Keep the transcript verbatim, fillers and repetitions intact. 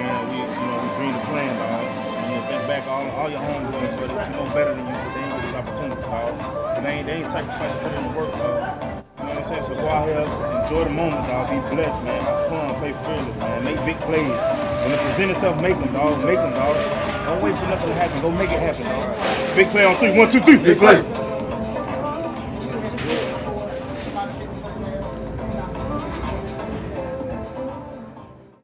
saying? We, you know, we dream the plan, dog. And you know, think back all all your homeboys, brother, you know better than you, but they ain't get this opportunity, dog. And they ain't they ain't sacrificed to put in the work, dog. You know what I'm saying? So go out here, enjoy the moment, dog. Be blessed, man. Have fun, play fearless, man. Make big plays. When it present itself, make them, dog. Make them, dog. Don't wait for nothing to happen. Go make it happen, dog. Big play on three. One, two, three. Big play.